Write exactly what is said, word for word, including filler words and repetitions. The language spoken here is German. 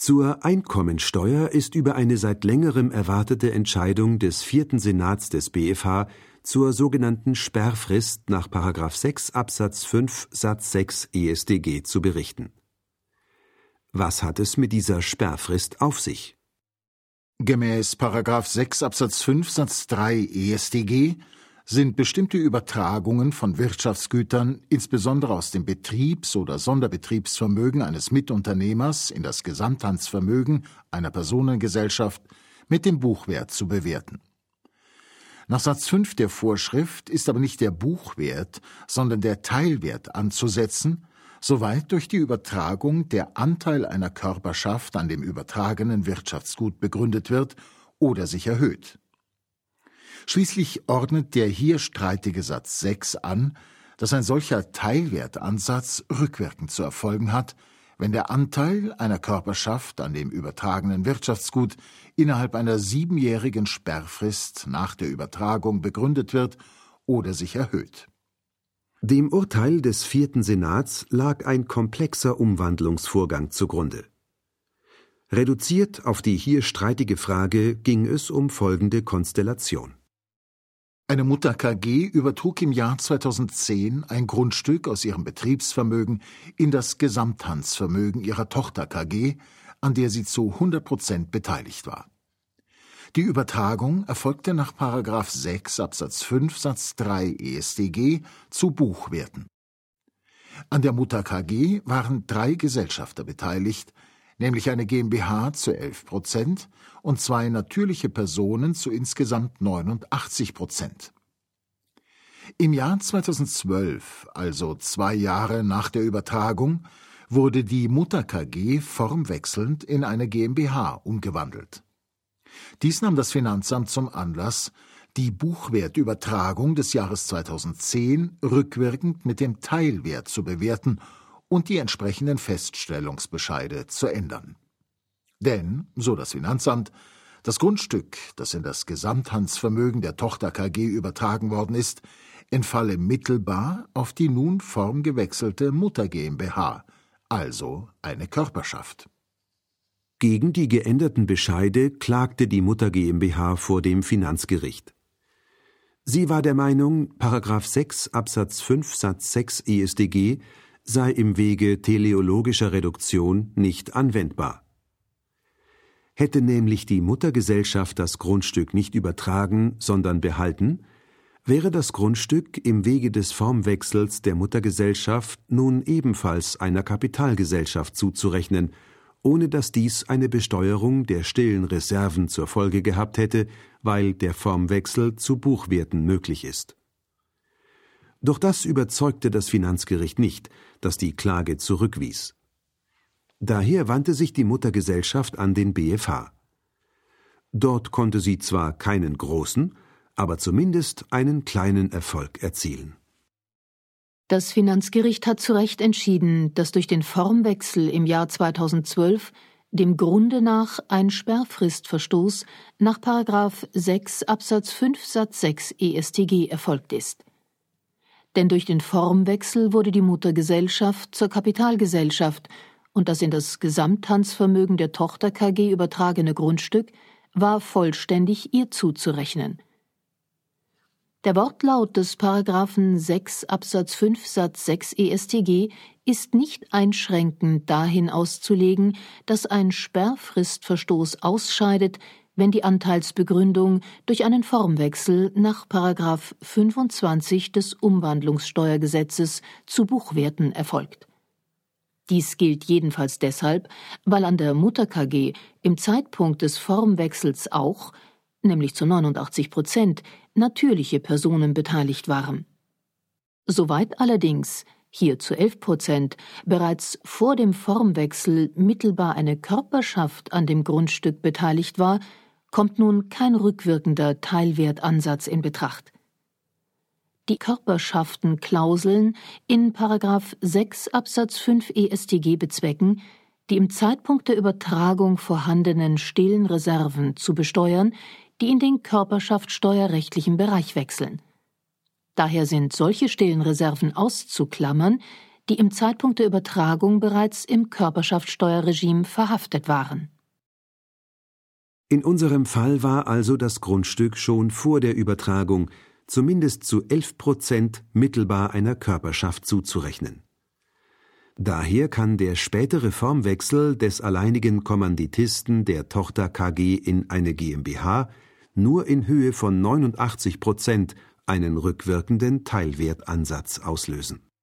Zur Einkommensteuer ist über eine seit längerem erwartete Entscheidung des vierten Senats des B F H zur sogenannten Sperrfrist nach Paragraph sechs Absatz fünf Satz sechs E S tG zu berichten. Was hat es mit dieser Sperrfrist auf sich? Gemäß Paragraph sechs Absatz fünf Satz drei E S tG sind bestimmte Übertragungen von Wirtschaftsgütern, insbesondere aus dem Betriebs- oder Sonderbetriebsvermögen eines Mitunternehmers in das Gesamthandsvermögen einer Personengesellschaft mit dem Buchwert zu bewerten. Nach Satz fünf der Vorschrift ist aber nicht der Buchwert, sondern der Teilwert anzusetzen, soweit durch die Übertragung der Anteil einer Körperschaft an dem übertragenen Wirtschaftsgut begründet wird oder sich erhöht. Schließlich ordnet der hier streitige Satz sechs an, dass ein solcher Teilwertansatz rückwirkend zu erfolgen hat, wenn der Anteil einer Körperschaft an dem übertragenen Wirtschaftsgut innerhalb einer siebenjährigen Sperrfrist nach der Übertragung begründet wird oder sich erhöht. Dem Urteil des vierten Senats lag ein komplexer Umwandlungsvorgang zugrunde. Reduziert auf die hier streitige Frage ging es um folgende Konstellation. Eine Mutter K G übertrug im Jahr zweitausendzehn ein Grundstück aus ihrem Betriebsvermögen in das Gesamthandsvermögen ihrer Tochter K G, an der sie zu hundert Prozent beteiligt war. Die Übertragung erfolgte nach Paragraph sechs Absatz fünf Satz drei E S tG zu Buchwerten. An der Mutter K G waren drei Gesellschafter beteiligt, nämlich eine GmbH zu elf Prozent und zwei natürliche Personen zu insgesamt neunundachtzig Prozent. Im Jahr zweitausendzwölf, also zwei Jahre nach der Übertragung, wurde die Mutter K G formwechselnd in eine GmbH umgewandelt. Dies nahm das Finanzamt zum Anlass, die Buchwertübertragung des Jahres zweitausendzehn rückwirkend mit dem Teilwert zu bewerten und die entsprechenden Feststellungsbescheide zu ändern. Denn, so das Finanzamt, das Grundstück, das in das Gesamthandsvermögen der Tochter K G übertragen worden ist, entfalle mittelbar auf die nun formgewechselte Mutter GmbH, also eine Körperschaft. Gegen die geänderten Bescheide klagte die Mutter GmbH vor dem Finanzgericht. Sie war der Meinung, Paragraph sechs Absatz fünf Satz sechs E S tG sei im Wege teleologischer Reduktion nicht anwendbar. Hätte nämlich die Muttergesellschaft das Grundstück nicht übertragen, sondern behalten, wäre das Grundstück im Wege des Formwechsels der Muttergesellschaft nun ebenfalls einer Kapitalgesellschaft zuzurechnen, ohne dass dies eine Besteuerung der stillen Reserven zur Folge gehabt hätte, weil der Formwechsel zu Buchwerten möglich ist. Doch das überzeugte das Finanzgericht nicht, das die Klage zurückwies. Daher wandte sich die Muttergesellschaft an den B F H. Dort konnte sie zwar keinen großen, aber zumindest einen kleinen Erfolg erzielen. Das Finanzgericht hat zu Recht entschieden, dass durch den Formwechsel im Jahr zweitausendzwölf dem Grunde nach ein Sperrfristverstoß nach Paragraph sechs Absatz fünf Satz sechs E S tG erfolgt ist. Denn durch den Formwechsel wurde die Muttergesellschaft zur Kapitalgesellschaft und das in das Gesamthandsvermögen der Tochter K G übertragene Grundstück war vollständig ihr zuzurechnen. Der Wortlaut des Paragraphen sechs Absatz fünf Satz sechs E S tG ist nicht einschränkend dahin auszulegen, dass ein Sperrfristverstoß ausscheidet, wenn die Anteilsbegründung durch einen Formwechsel nach Paragraph fünfundzwanzig des Umwandlungssteuergesetzes zu Buchwerten erfolgt. Dies gilt jedenfalls deshalb, weil an der Mutter K G im Zeitpunkt des Formwechsels auch, nämlich zu neunundachtzig Prozent, natürliche Personen beteiligt waren. Soweit allerdings, hier zu elf Prozent, bereits vor dem Formwechsel mittelbar eine Körperschaft an dem Grundstück beteiligt war, kommt nun kein rückwirkender Teilwertansatz in Betracht. Die Körperschaftenklauseln in Paragraph sechs Absatz fünf E S tG bezwecken, die im Zeitpunkt der Übertragung vorhandenen stillen Reserven zu besteuern, die in den körperschaftssteuerrechtlichen Bereich wechseln. Daher sind solche stillen Reserven auszuklammern, die im Zeitpunkt der Übertragung bereits im Körperschaftssteuerregime verhaftet waren. In unserem Fall war also das Grundstück schon vor der Übertragung zumindest zu elf Prozent mittelbar einer Körperschaft zuzurechnen. Daher kann der spätere Formwechsel des alleinigen Kommanditisten der Tochter K G in eine GmbH nur in Höhe von neunundachtzig Prozent einen rückwirkenden Teilwertansatz auslösen.